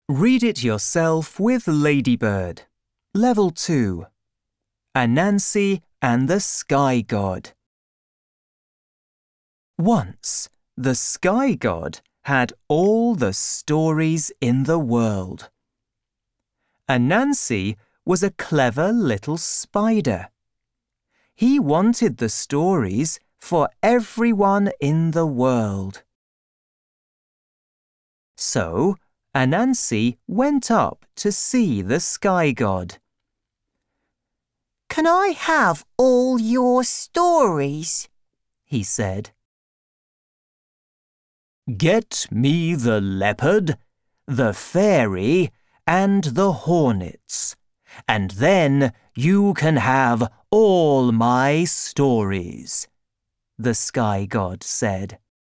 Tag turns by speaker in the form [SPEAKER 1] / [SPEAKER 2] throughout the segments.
[SPEAKER 1] Read it yourself with Ladybird. Level 2. Anansi and the Sky God. Once, the Sky God had all the stories in the world. Anansi was a clever little spider. He wanted the stories for everyone in the world. So, Anansi went up to see the Sky God.
[SPEAKER 2] "Can I have all your stories?"
[SPEAKER 1] he said. "Get me the leopard, the fairy, and the hornets, and then you can have all my stories," the Sky God said.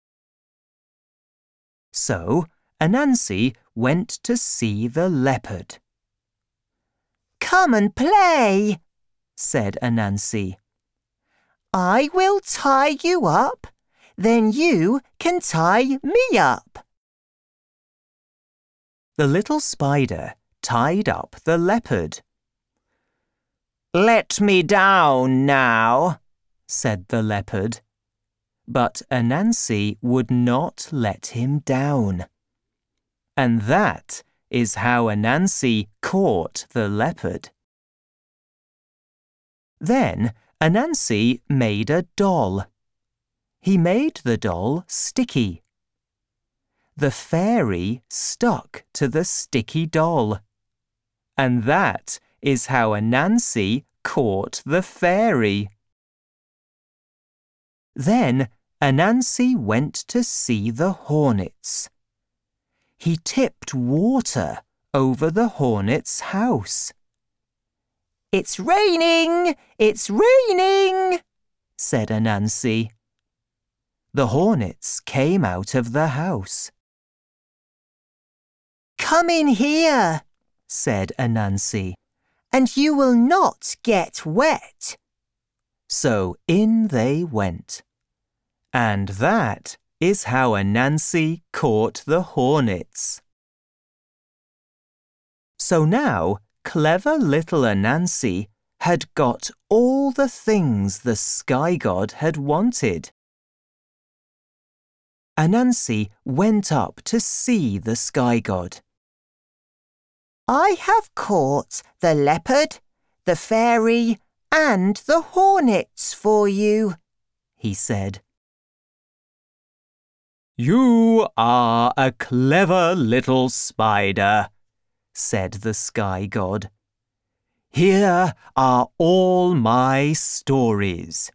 [SPEAKER 1] So, Anansi went to see the leopard.
[SPEAKER 2] "Come and play,"
[SPEAKER 1] said Anansi.
[SPEAKER 2] "I will tie you up, then you can tie me up."
[SPEAKER 1] The little spider tied up the leopard. "Let me down now," said the leopard. But Anansi would not let him down. And that is how Anansi caught the leopard. Then Anansi made a doll. He made the doll sticky. The fairy stuck to the sticky doll. And that is how Anansi caught the fairy. Then Anansi went to see the hornets. He tipped water over the hornet's house.
[SPEAKER 2] "It's raining! It's raining!"
[SPEAKER 1] said Anansi. The hornets came out of the house.
[SPEAKER 2] "Come in here,"
[SPEAKER 1] said Anansi,
[SPEAKER 2] "and you will not get wet."
[SPEAKER 1] So in they went. And that is how Anansi caught the hornets. So now, clever little Anansi had got all the things the Sky God had wanted. Anansi went up to see the Sky God.
[SPEAKER 2] "I have caught the leopard, the fairy, and the hornets for you," he said.
[SPEAKER 1] "You are a clever little spider," said the Sky God. "Here are all my stories."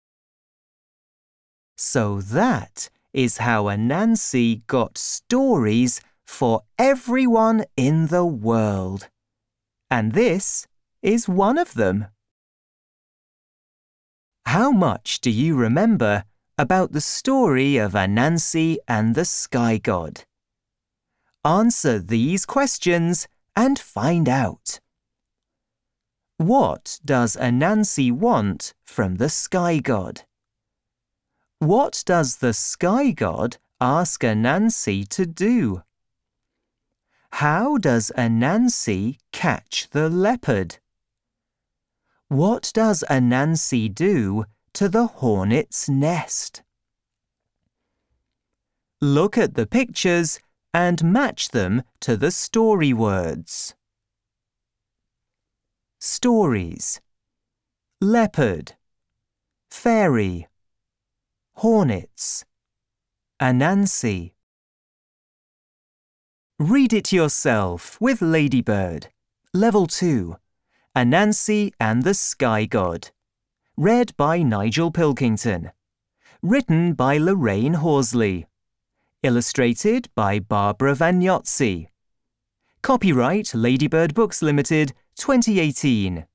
[SPEAKER 1] So that is how Anansi got stories for everyone in the world. And this is one of them. How much do you remember about the story of Anansi and the Sky God? Answer these questions and find out. What does Anansi want from the Sky God? What does the Sky God ask Anansi to do? How does Anansi catch the leopard? What does Anansi do to the hornet's nest? Look at the pictures and match them to the story words. Stories: leopard, fairy, hornets, Anansi. Read it yourself with Ladybird. Level 2. Anansi and the Sky God. Read by Nigel Pilkington. Written by Lorraine Horsley. Illustrated by Barbara Vagnozzi. Copyright Ladybird Books Limited, 2018.